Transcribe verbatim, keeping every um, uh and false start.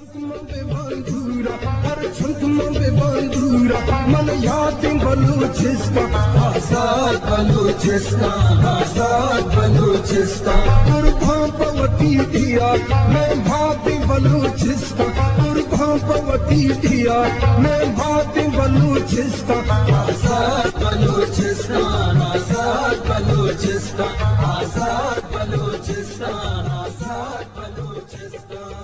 मन याद बलूचिस्तान आजाद बलूचिस्तान आजाद बलूचिस्तान दुर्भावती दिया मैं भाती बलूचिस्तान दुर्भावती दिया मैं भाती बलूचिस्तान आजाद बलूचिस्तान आजाद बलूचिस्तान आजाद बलूचिस्तान आजाद बलूचिस्तान